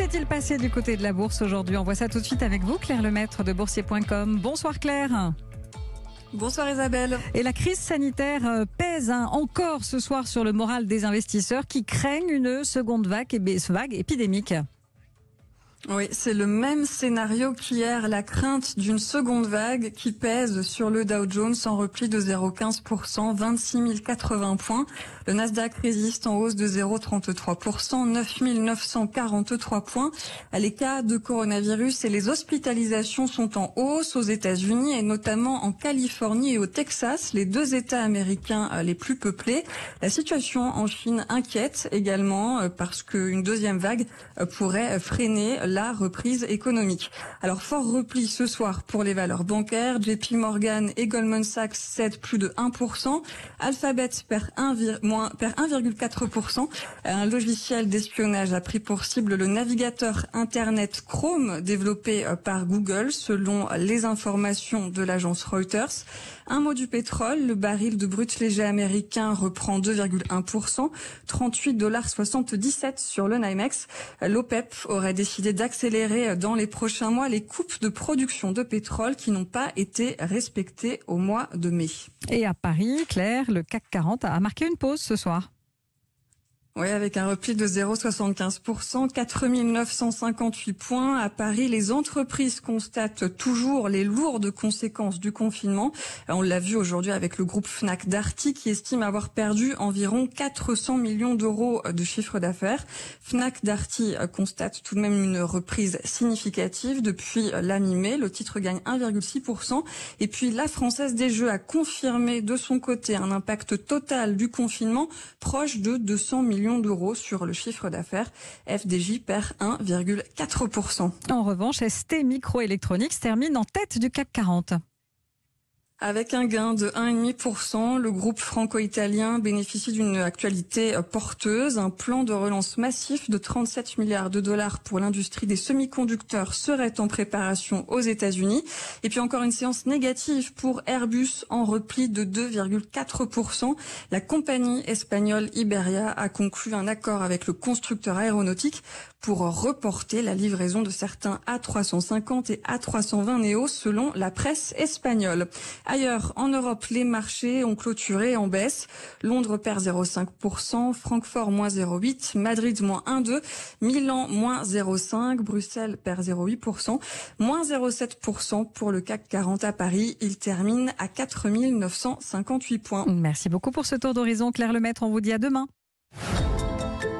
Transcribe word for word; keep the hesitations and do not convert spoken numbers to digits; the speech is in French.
s'est-il passé du côté de la bourse aujourd'hui? On voit ça tout de suite avec vous, Claire Lemaître de boursier point com. Bonsoir Claire. Bonsoir Isabelle. Et la crise sanitaire pèse hein, encore ce soir sur le moral des investisseurs qui craignent une seconde vague, vague épidémique. Oui, c'est le même scénario qu'hier, la crainte d'une seconde vague qui pèse sur le Dow Jones en repli de zéro virgule quinze pour cent, vingt-six mille quatre-vingts points. Le Nasdaq résiste en hausse de zéro virgule trente-trois pour cent, neuf mille neuf cent quarante-trois points. Les cas de coronavirus et les hospitalisations sont en hausse aux États-Unis et notamment en Californie et au Texas, les deux États américains les plus peuplés. La situation en Chine inquiète également parce qu'une deuxième vague pourrait freiner la reprise économique. Alors fort repli ce soir pour les valeurs bancaires. J P Morgan et Goldman Sachs cèdent plus de un pour cent. Alphabet perd un virgule quatre pour cent. Un logiciel d'espionnage a pris pour cible le navigateur Internet Chrome développé par Google selon les informations de l'agence Reuters. Un mot du pétrole, le baril de brut léger américain reprend deux virgule un pour cent, trente-huit dollars soixante-dix-sept sur le NYMEX. L'OPEP aurait décidé d'accélérer dans les prochains mois les coupes de production de pétrole qui n'ont pas été respectées au mois de mai. Et à Paris, Claire, le C A C quarante a marqué une pause ce soir. Oui, avec un repli de zéro virgule soixante-quinze pour cent, quatre mille neuf cent cinquante-huit points. À Paris, les entreprises constatent toujours les lourdes conséquences du confinement. On l'a vu aujourd'hui avec le groupe Fnac Darty qui estime avoir perdu environ quatre cents millions d'euros de chiffre d'affaires. Fnac Darty constate tout de même une reprise significative depuis la mi-mai. Le titre gagne un virgule six pour cent. Et puis la Française des Jeux a confirmé de son côté un impact total du confinement proche de deux cents millions d'euros sur le chiffre d'affaires. F D J perd un virgule quatre pour cent. En revanche, S T Microelectronics termine en tête du C A C quarante. Avec un gain de un virgule cinq pour cent, le groupe franco-italien bénéficie d'une actualité porteuse. Un plan de relance massif de trente-sept milliards de dollars pour l'industrie des semi-conducteurs serait en préparation aux États-Unis. Et puis encore une séance négative pour Airbus en repli de deux virgule quatre pour cent. La compagnie espagnole Iberia a conclu un accord avec le constructeur aéronautique pour reporter la livraison de certains A trois cent cinquante et A trois cent vingt Neo selon la presse espagnole. Ailleurs, en Europe, les marchés ont clôturé en baisse. Londres perd zéro virgule cinq pour cent, Francfort moins zéro virgule huit pour cent, Madrid moins un virgule deux pour cent, Milan moins zéro virgule cinq pour cent, Bruxelles perd zéro virgule huit pour cent, moins zéro virgule sept pour cent pour le C A C quarante à Paris. Il termine à quatre mille neuf cent cinquante-huit points. Merci beaucoup pour ce tour d'horizon, Claire Lemaître. On vous dit à demain.